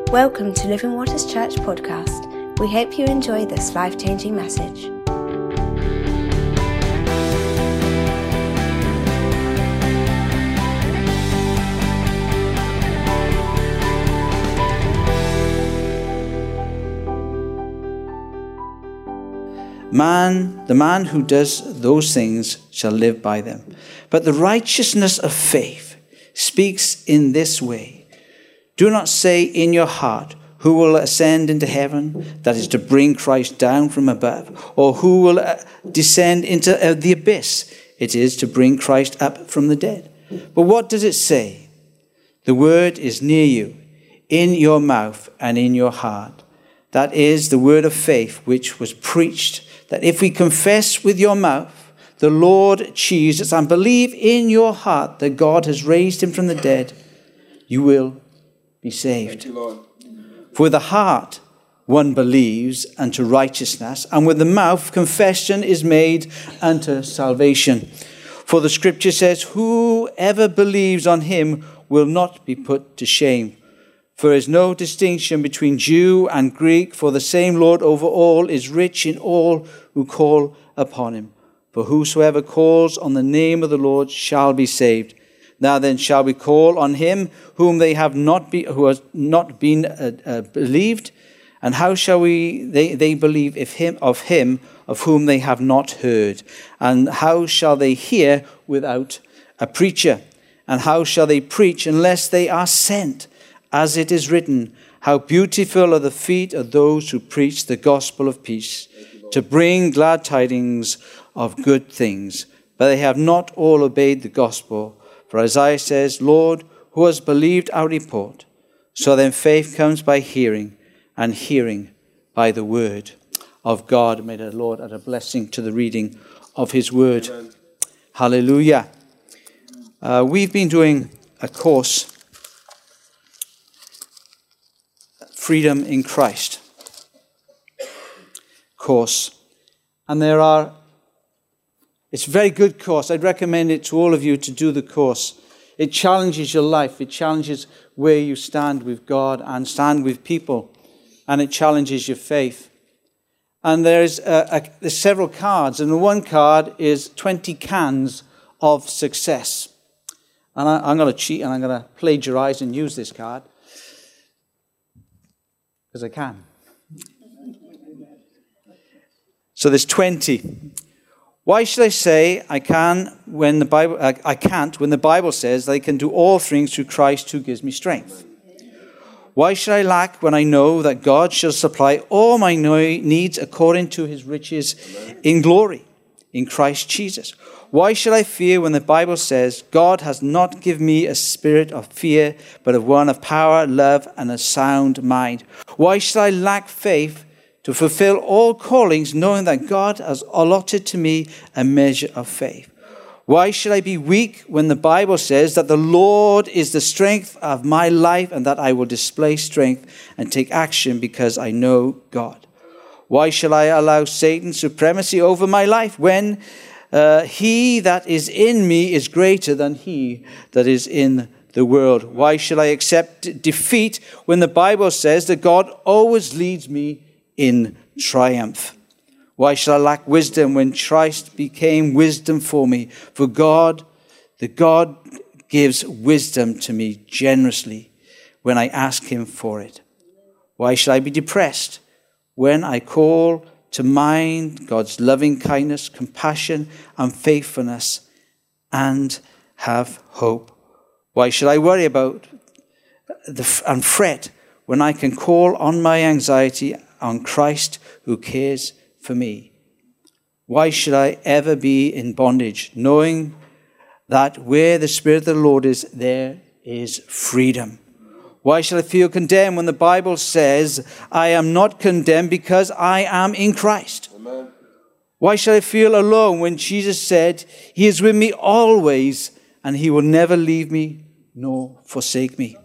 Welcome to Living Waters Church podcast. We hope you enjoy this life-changing message. The man who does those things shall live by them. But the righteousness of faith speaks in this way. Do not say in your heart, who will ascend into heaven, that is to bring Christ down from above, or who will descend into the abyss, it is to bring Christ up from the dead. But what does it say? The word is near you, in your mouth and in your heart. That is the word of faith which was preached, that if we confess with your mouth the Lord Jesus and believe in your heart that God has raised him from the dead, you will be saved. Thank you, Lord. For with the heart one believes unto righteousness, and with the mouth confession is made unto salvation. For the scripture says, whoever believes on him will not be put to shame. For there is no distinction between Jew and Greek, for the same Lord over all is rich in all who call upon him. For whosoever calls on the name of the Lord shall be saved. Now then shall we call on him who has not been believed? And how shall they believe of him of whom they have not heard? And how shall they hear without a preacher? And how shall they preach unless they are sent? As it is written, how beautiful are the feet of those who preach the gospel of peace, to bring glad tidings of good things. But they have not all obeyed the gospel. For Isaiah says, Lord, who has believed our report? So then faith comes by hearing, and hearing by the word of God. May the Lord add a blessing to the reading of his word. Amen. Hallelujah. We've been doing a course, Freedom in Christ course. And it's a very good course. I'd recommend it to all of you to do the course. It challenges your life. It challenges where you stand with God and stand with people. And it challenges your faith. And there's several cards. And the one card is 20 cans of success. And I'm going to cheat and I'm going to plagiarize and use this card. Because I can. So there's 20. Why should I say I can't when the Bible says I can do all things through Christ who gives me strength? Why should I lack when I know that God shall supply all my needs according to his riches in glory in Christ Jesus? Why should I fear when the Bible says God has not given me a spirit of fear, but of one of power, love, and a sound mind? Why should I lack faith to fulfill all callings, knowing that God has allotted to me a measure of faith? Why should I be weak when the Bible says that the Lord is the strength of my life and that I will display strength and take action because I know God? Why shall I allow Satan's supremacy over my life when he that is in me is greater than he that is in the world? Why should I accept defeat when the Bible says that God always leads me in triumph? Why shall I lack wisdom when Christ became wisdom for me? For God gives wisdom to me generously when I ask him for it. Why should I be depressed when I call to mind God's loving kindness, compassion, and faithfulness, and have hope? Why should I worry about and fret when I can call on my anxiety on Christ who cares for me? Why should I ever be in bondage, knowing that where the Spirit of the Lord is, there is freedom? Why should I feel condemned when the Bible says I am not condemned because I am in Christ? Amen. Why should I feel alone when Jesus said he is with me always and he will never leave me nor forsake me?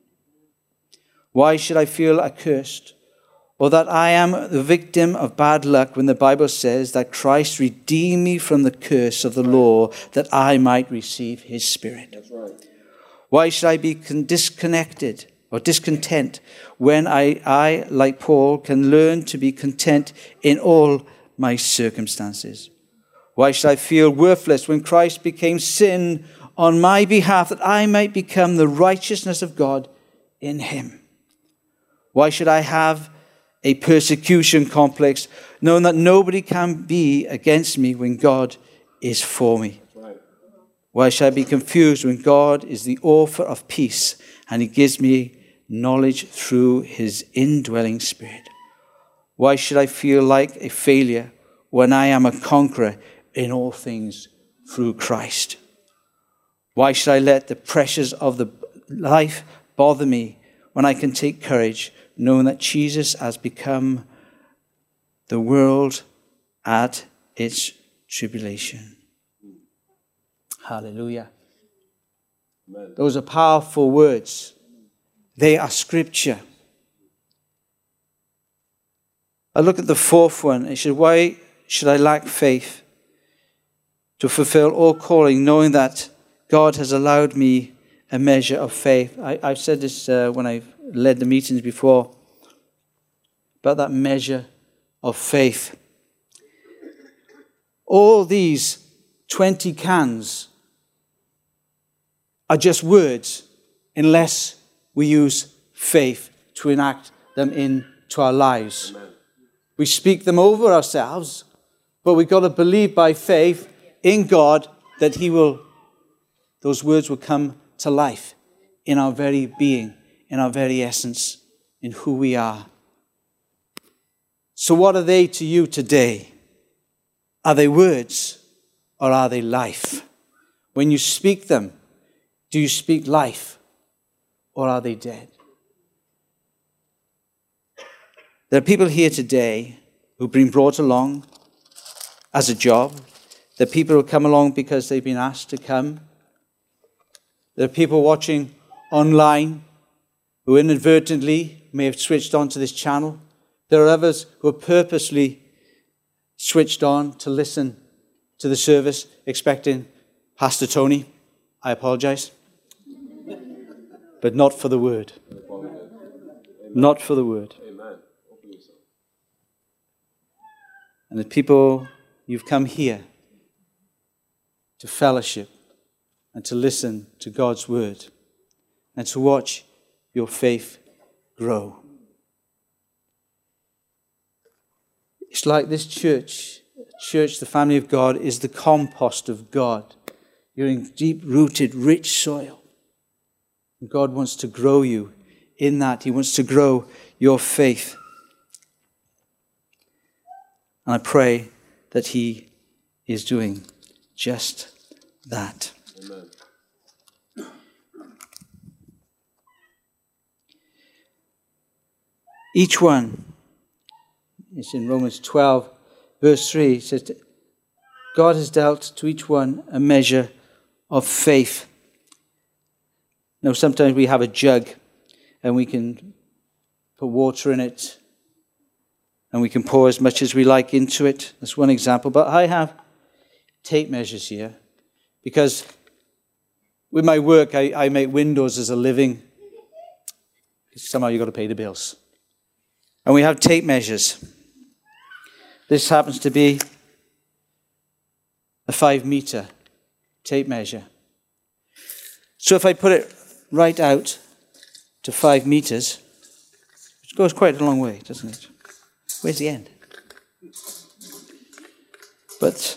Why should I feel accursed or that I am the victim of bad luck when the Bible says that Christ redeemed me from the curse of the law that I might receive his Spirit? That's right. Why should I be disconnected or discontent when I, like Paul, can learn to be content in all my circumstances? Why should I feel worthless when Christ became sin on my behalf that I might become the righteousness of God in him? Why should I have a persecution complex, knowing that nobody can be against me when God is for me? Why should I be confused when God is the author of peace and he gives me knowledge through his indwelling spirit? Why should I feel like a failure when I am a conqueror in all things through Christ? Why should I let the pressures of the life bother me when I can take courage, knowing that Jesus has become the world at its tribulation? Hallelujah. Amen. Those are powerful words. They are scripture. I look at the fourth one. It said, why should I lack faith to fulfill all calling, knowing that God has allowed me a measure of faith? I've said this when I've led the meetings before, about that measure of faith. All these 20 cans are just words unless we use faith to enact them into our lives. Amen. We speak them over ourselves, but we've got to believe by faith in God that those words will come to life in our very being, in our very essence, in who we are. So what are they to you today? Are they words or are they life? When you speak them, do you speak life or are they dead? There are people here today who've been brought along as a job. There are people who come along because they've been asked to come. There are people watching online who inadvertently may have switched on to this channel. There are others who are purposely switched on to listen to the service, expecting Pastor Tony, I apologize, but not for the word. Not for the word. And the people, you've come here to fellowship and to listen to God's word and to watch your faith grow. It's like this church, the family of God, is the compost of God. You're in deep-rooted, rich soil. And God wants to grow you in that. He wants to grow your faith. And I pray that he is doing just that. Amen. Each one, it's in Romans 12, verse 3, it says, God has dealt to each one a measure of faith. Now, sometimes we have a jug and we can put water in it and we can pour as much as we like into it. That's one example. But I have tape measures here because with my work, I make windows as a living. Somehow you've got to pay the bills. And we have tape measures. This happens to be a 5-meter tape measure. So if I put it right out to 5 meters, it goes quite a long way, doesn't it? Where's the end? But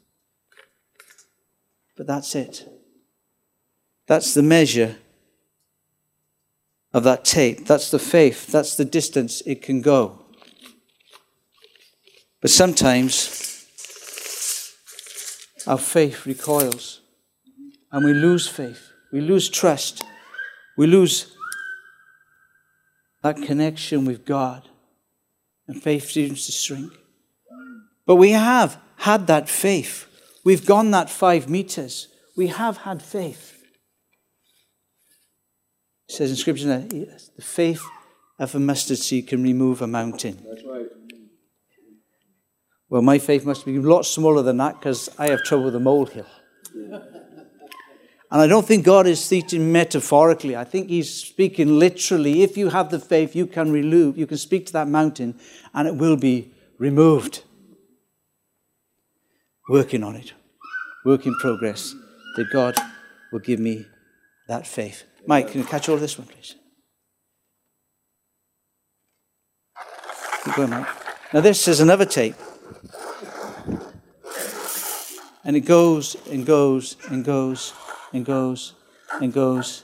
that's it. That's the measure of that tape. That's the faith. That's the distance it can go. But sometimes our faith recoils and we lose faith. We lose trust. We lose that connection with God. And faith seems to shrink. But we have had that faith. We've gone that 5 meters. We have had faith. It says in Scripture that the faith of a mustard seed can remove a mountain. That's right. Well, my faith must be a lot smaller than that because I have trouble with a molehill. And I don't think God is speaking metaphorically. I think he's speaking literally. If you have the faith, you can speak to that mountain and it will be removed. Working on it. Work in progress. That God will give me that faith. Mike, can you catch all of this one, please? Keep going, Mike. Now this is another tape. And it goes and goes and goes and goes and goes.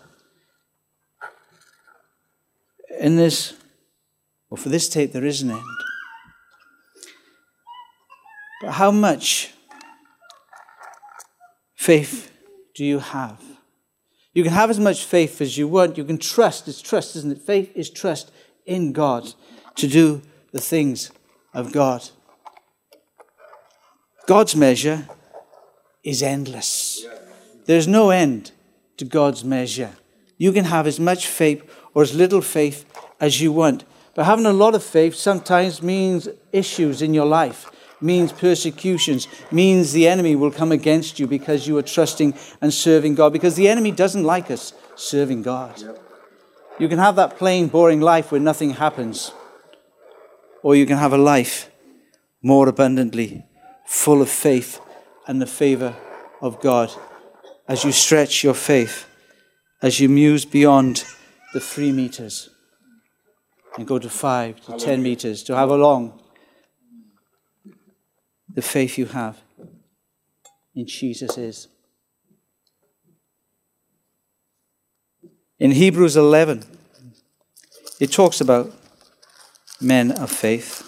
And for this tape, there is an end. But how much faith do you have? You can have as much faith as you want. You can trust. It's trust, isn't it? Faith is trust in God to do the things of God. God's measure is endless. There's no end to God's measure. You can have as much faith or as little faith as you want. But having a lot of faith sometimes means issues in your life, means persecutions, means the enemy will come against you because you are trusting and serving God. Because the enemy doesn't like us serving God. You can have that plain, boring life where nothing happens. Or you can have a life more abundantly, full of faith and the favor of God. As you stretch your faith, as you muse beyond the 3 meters and go to 5 to 10 meters, to have along the faith you have in Jesus is. In Hebrews 11, it talks about men of faith.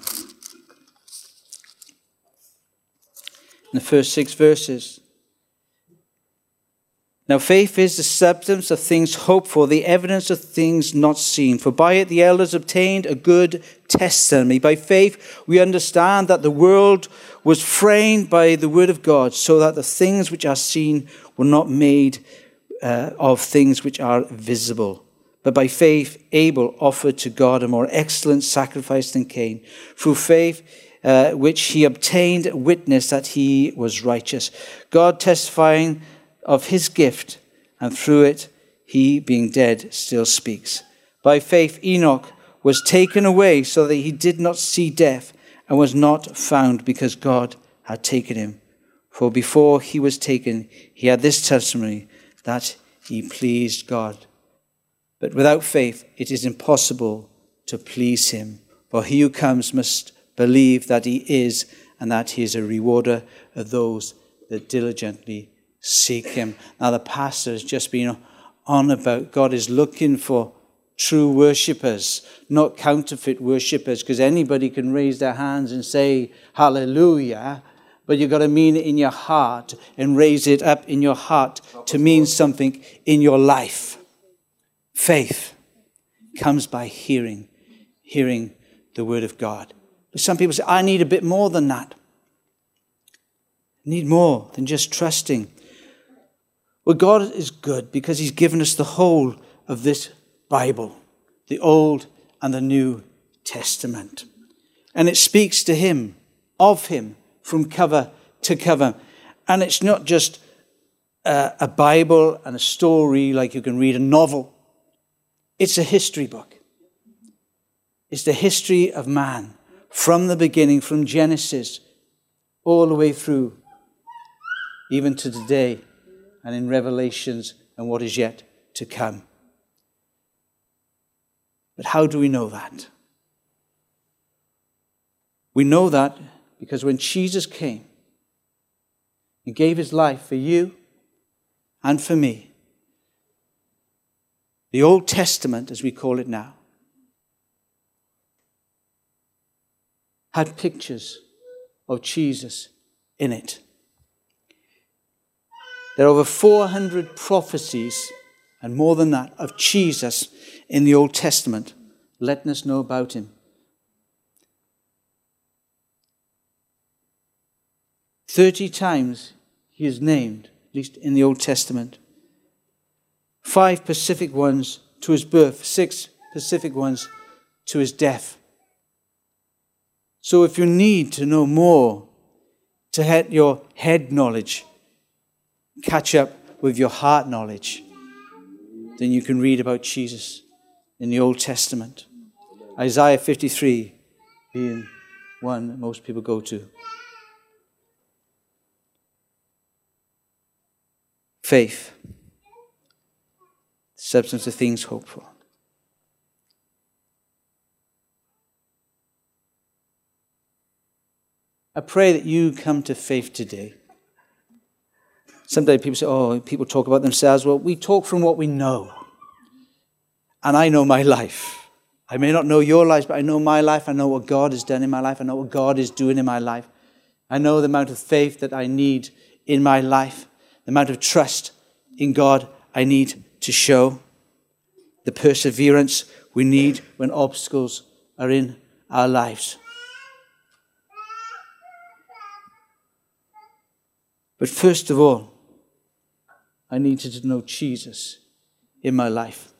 In the first 6 verses. Now faith is the substance of things hoped for, the evidence of things not seen. For by it the elders obtained a good testimony. By faith we understand that the world was framed by the word of God, so that the things which are seen were not made of things which are visible. But by faith Abel offered to God a more excellent sacrifice than Cain. Through faith which he obtained witness that he was righteous, God testifying of his gift, and through it he, being dead, still speaks. By faith Enoch was taken away so that he did not see death, and was not found because God had taken him. For before he was taken, he had this testimony, that he pleased God. But without faith it is impossible to please him. For he who comes must believe that he is, and that he is a rewarder of those that diligently seek him. Now the pastor has just been on about God is looking for true worshippers, not counterfeit worshippers, because anybody can raise their hands and say hallelujah, but you've got to mean it in your heart and raise it up in your heart to mean something in your life. Faith comes by hearing the word of God. But some people say, I need a bit more than that. I need more than just trusting. Well, God is good because he's given us the whole of this Bible, the Old and the New Testament. And it speaks to him, of him, from cover to cover. And it's not just a Bible and a story like you can read a novel. It's a history book. It's the history of man from the beginning, from Genesis, all the way through, even to today, and in Revelations and what is yet to come. But how do we know that? We know that because when Jesus came and gave his life for you and for me, the Old Testament, as we call it now, had pictures of Jesus in it. There are over 400 prophecies, and more than that, of Jesus in the Old Testament, letting us know about him. 30 times he is named, at least in the Old Testament. 5 specific ones to his birth, 6 specific ones to his death. So if you need to know more, to get your head knowledge, catch up with your heart knowledge than you can read about Jesus in the Old Testament. Isaiah 53 being one that most people go to. Faith, substance of things hoped for. I pray that you come to faith today. Sometimes people say, oh, people talk about themselves. Well, we talk from what we know. And I know my life. I may not know your life, but I know my life. I know what God has done in my life. I know what God is doing in my life. I know the amount of faith that I need in my life, the amount of trust in God I need to show, the perseverance we need when obstacles are in our lives. But first of all, I needed to know Jesus in my life.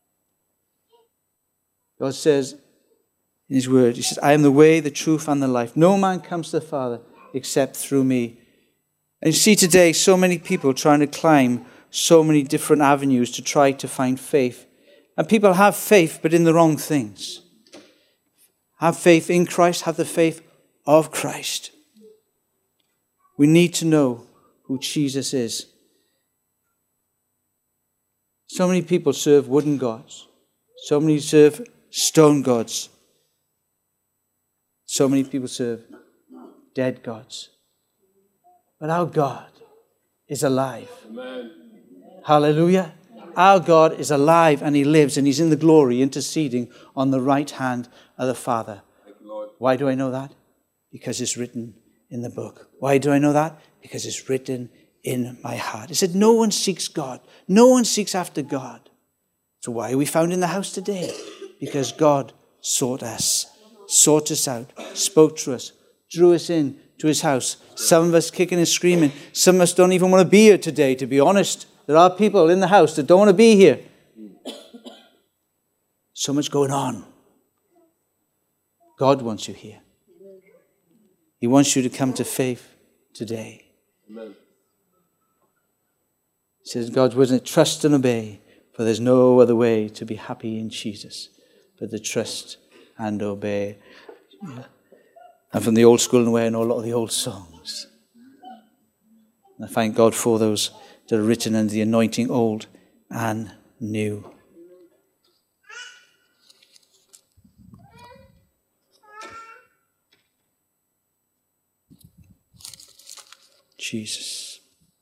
God says in his word, he says, I am the way, the truth, and the life. No man comes to the Father except through me. And you see today so many people trying to climb so many different avenues to try to find faith. And people have faith, but in the wrong things. Have faith in Christ, have the faith of Christ. We need to know who Jesus is. So many people serve wooden gods. So many serve stone gods. So many people serve dead gods. But our God is alive. Amen. Hallelujah. Our God is alive and he lives and he's in the glory interceding on the right hand of the Father. Why do I know that? Because it's written in the book. Why do I know that? Because it's written in my heart. It said no one seeks God. No one seeks after God. So why are we found in the house today? Because God sought us out, spoke to us, drew us in to his house. Some of us kicking and screaming. Some of us don't even want to be here today, to be honest. There are people in the house that don't want to be here. So much going on. God wants you here. He wants you to come to faith today. Amen. It says God's word, isn't it? Trust and obey, for there's no other way to be happy in Jesus but to trust and obey. Yeah. I'm from the old school and way I know a lot of the old songs. And I thank God for those that are written under the anointing, old and new. Jesus.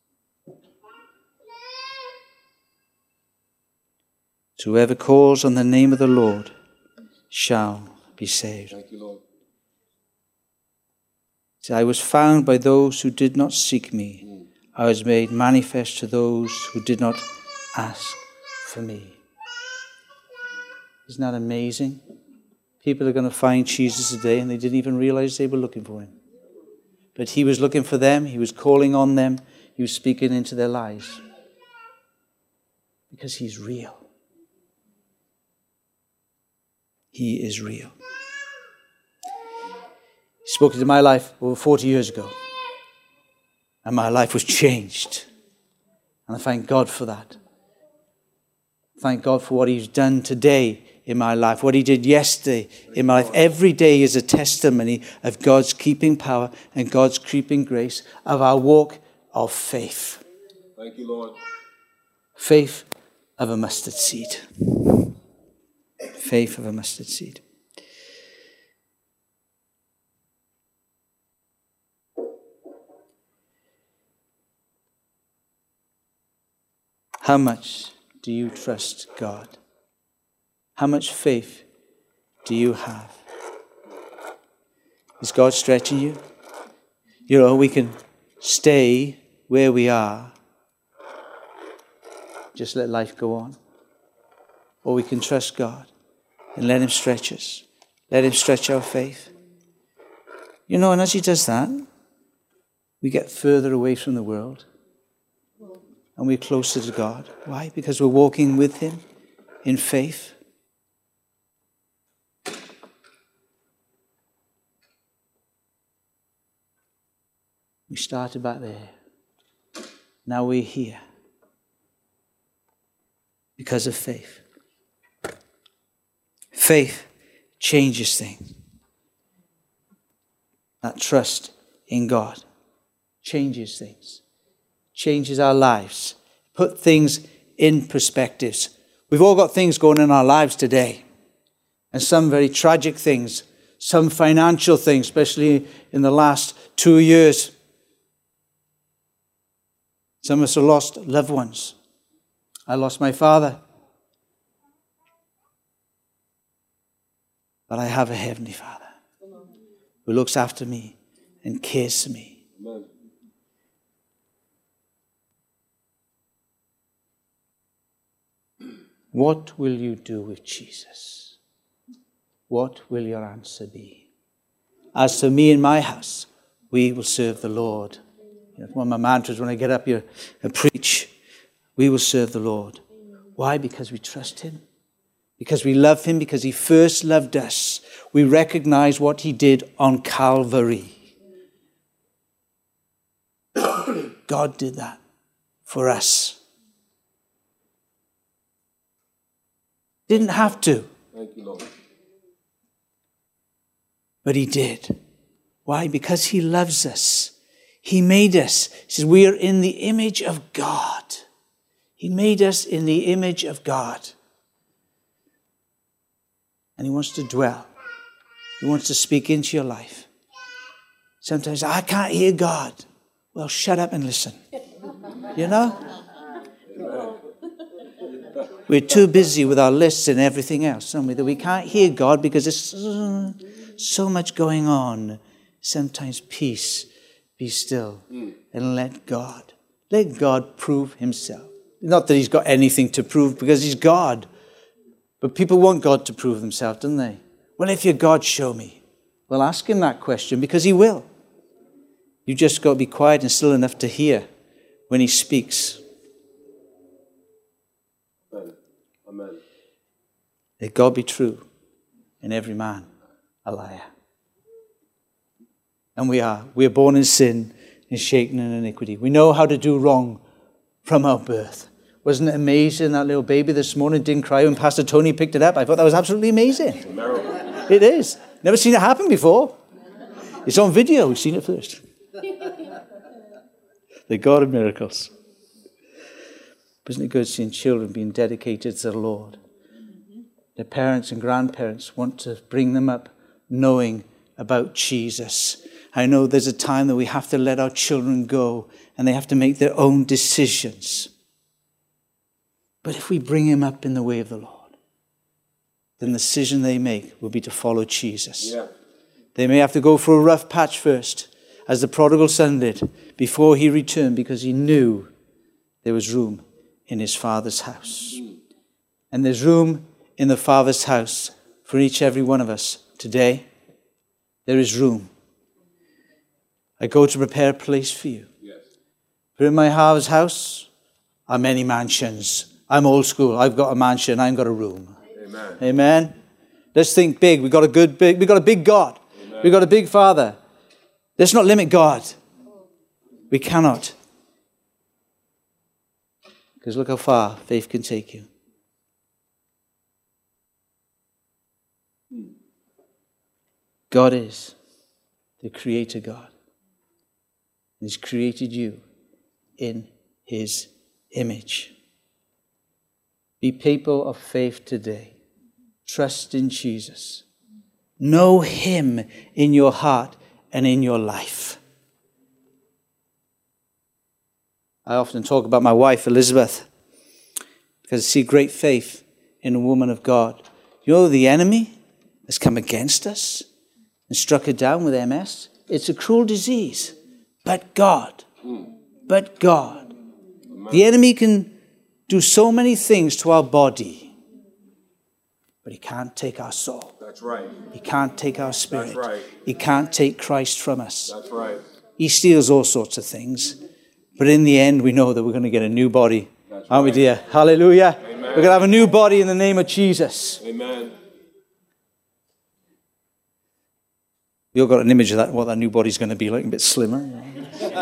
So whoever calls on the name of the Lord shall be saved. Thank you, Lord. So I was found by those who did not seek me. I was made manifest to those who did not ask for me. Isn't that amazing? People are going to find Jesus today and they didn't even realize they were looking for him. But he was looking for them. He was calling on them. He was speaking into their lives. Because he's real. He is real. He spoke into my life over 40 years ago. And my life was changed. And I thank God for that. Thank God for what he's done today in my life, what he did yesterday in my life. Every day is a testimony of God's keeping power and God's keeping grace of our walk of faith. Thank you, Lord. Faith of a mustard seed. Faith of a mustard seed. How much do you trust God? How much faith do you have? Is God stretching you? You know, we can stay where we are. Just let life go on. Or we can trust God and let him stretch us. Let him stretch our faith. You know, and as he does that, we get further away from the world. And we're closer to God. Why? Because we're walking with him in faith. We started back there. Now we're here. because of faith. Faith changes things. That trust in God changes things, changes our lives, put things in perspectives. We've all got things going in our lives today, and some very tragic things, some financial things, especially in the last 2 years. Some of us have lost loved ones. I lost my father. But I have a heavenly Father who looks after me and cares for me. Amen. What will you do with Jesus? What will your answer be? As for me and my house, we will serve the Lord. One of my mantras when I get up here and preach, we will serve the Lord. Why? Because we trust him. Because we love him, because he first loved us. We recognize what he did on Calvary. God did that for us. Didn't have to. Thank you, Lord. But he did. Why? Because he loves us. He made us. He says we are in the image of God. He made us in the image of God. And he wants to dwell. He wants to speak into your life. Sometimes, I can't hear God. Well, shut up and listen. You know? We're too busy with our lists and everything else, aren't we? That we can't hear God because there's so much going on. Sometimes peace, be still, and let God prove himself. Not that he's got anything to prove because he's God. But people want God to prove themselves, don't they? Well, if you're God, show me. Well, ask him that question because he will. You just got to be quiet and still enough to hear when he speaks. Amen. Let God be true and every man a liar. And we are born in sin and shaken in iniquity. We know how to do wrong from our birth. Wasn't it amazing that little baby this morning didn't cry when Pastor Tony picked it up? I thought that was absolutely amazing. It is. Never seen it happen before. It's on video. We've seen it first. The God of miracles. Isn't it good seeing children being dedicated to the Lord? Their parents and grandparents want to bring them up knowing about Jesus. I know there's a time that we have to let our children go and they have to make their own decisions. But if we bring him up in the way of the Lord, then the decision they make will be to follow Jesus. Yeah. They may have to go for a rough patch first, as the prodigal son did, before he returned, because he knew there was room in his Father's house. And there's room in the Father's house for each every one of us today. There is room. I go to prepare a place for you. Yes. For in my Father's house are many mansions. I'm old school. I've got a mansion. I've got a room. Amen. Amen. Let's think big. We've got a big God. Amen. We've got a big Father. Let's not limit God. We cannot. Because look how far faith can take you. God is the Creator God. He's created you in his image. Be people of faith today. Trust in Jesus. Know him in your heart and in your life. I often talk about my wife, Elizabeth, because I see great faith in a woman of God. You know, the enemy has come against us and struck her down with MS. It's a cruel disease. But God. The enemy can do so many things to our body, but he can't take our soul. That's right. He can't take our spirit. That's right. He can't take Christ from us. That's right. He steals all sorts of things, but in the end, we know that we're going to get a new body. That's aren't right. we, dear? Hallelujah. Amen. We're going to have a new body in the name of Jesus. Amen. We all got an image of that, what that new body's going to be like, a bit slimmer.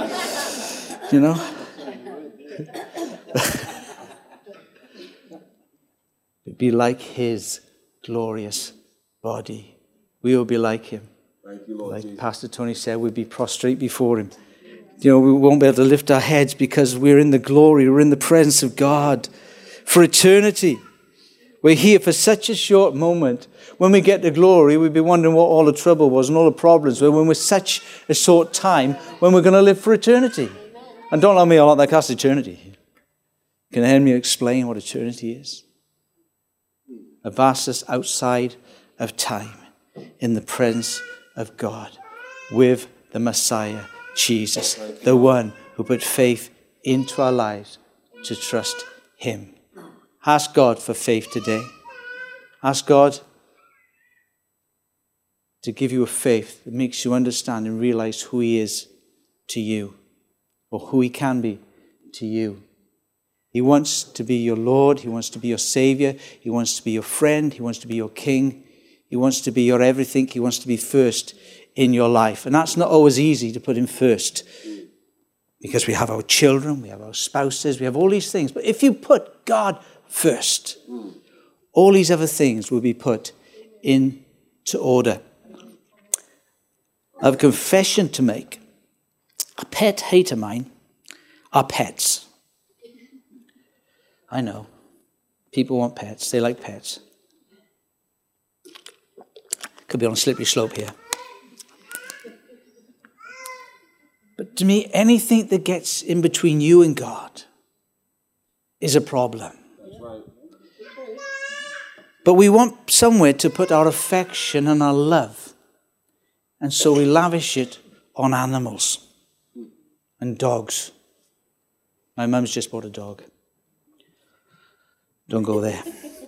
You know? but be like his glorious body. We will be like him. Thank you, Lord Like Jesus. Pastor Tony said, we'll be prostrate before him. We won't be able to lift our heads because we're in the glory, we're in the presence of God for eternity. We're here for such a short moment. When we get to glory, we'll be wondering what all the trouble was and all the problems were when we're such a short time when we're going to live for eternity. And don't let me all like that's eternity. Can Henry explain what eternity is? A vastness outside of time in the presence of God with the Messiah, Jesus, the one who put faith into our lives to trust him. Ask God for faith today. Ask God to give you a faith that makes you understand and realize who he is to you, or who he can be to you. He wants to be your Lord. He wants to be your Savior. He wants to be your friend. He wants to be your King. He wants to be your everything. He wants to be first in your life. And that's not always easy to put him first, because we have our children, we have our spouses, we have all these things. But if you put God first, all these other things will be put into order. I have a confession to make. A pet hate of mine are pets. I know. People want pets. They like pets. Could be on a slippery slope here. But to me, anything that gets in between you and God is a problem. That's right. But we want somewhere to put our affection and our love. And so we lavish it on animals and dogs. My mum's just bought a dog. Don't go there.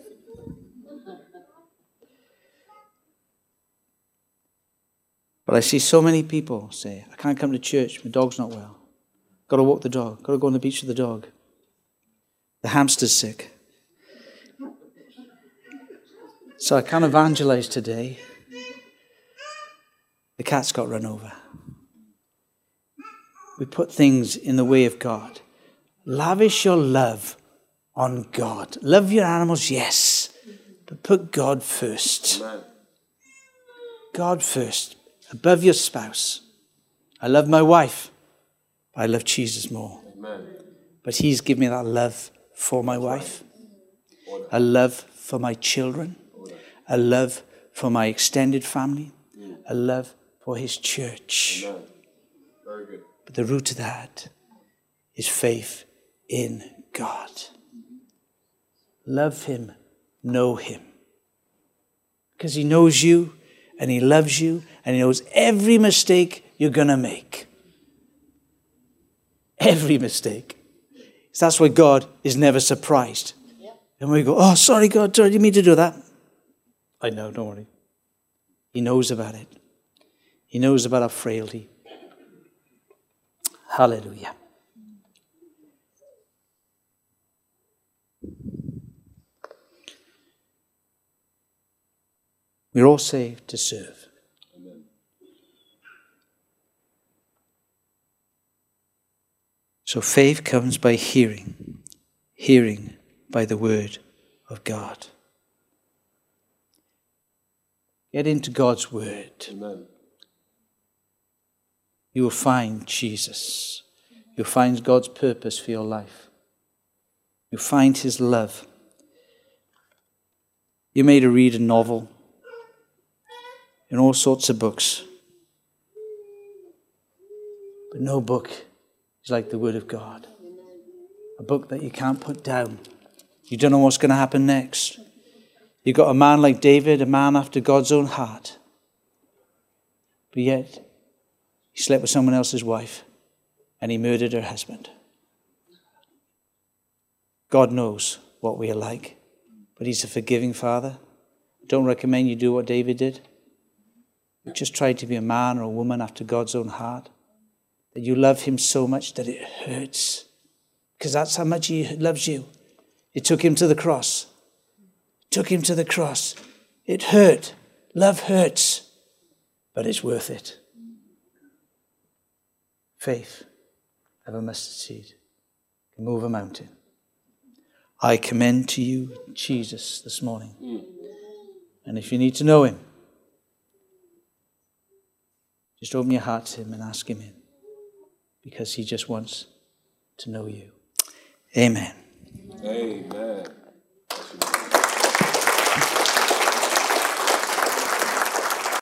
But I see so many people say, I can't come to church, my dog's not well. Got to walk the dog, got to go on the beach with the dog. The hamster's sick. So I can't evangelize today. The cat's got run over. We put things in the way of God. Lavish your love on God. Love your animals, yes, but put God first. Amen. God first, above your spouse. I love my wife, but I love Jesus more. Amen. But he's given me that love for my wife, a love for my children, a love for my extended family, a love for his church. Amen. Very good. But the root of that is faith in God. Love him, know him. Because he knows you and he loves you and he knows every mistake you're going to make. Every mistake. So that's why God is never surprised. And we go, oh, sorry, God, sorry, I didn't mean to do that. I know, don't worry. He knows about it. He knows about our frailty. Hallelujah. We're all saved to serve. Amen. So faith comes by hearing, hearing by the word of God. Get into God's word. Amen. You will find Jesus. You'll find God's purpose for your life. You'll find his love. You may read a novel and all sorts of books. But no book is like the Word of God. A book that you can't put down. You don't know what's going to happen next. You've got a man like David, a man after God's own heart. But yet, he slept with someone else's wife and he murdered her husband. God knows what we are like, but he's a forgiving Father. I don't recommend you do what David did. Just try to be a man or a woman after God's own heart. That you love him so much that it hurts. Because that's how much he loves you. It took him to the cross. It took him to the cross. It hurt. Love hurts. But it's worth it. Faith of a mustard seed can move a mountain. I commend to you Jesus this morning. And if you need to know him, just open your heart to him and ask him in, because he just wants to know you. Amen. Amen.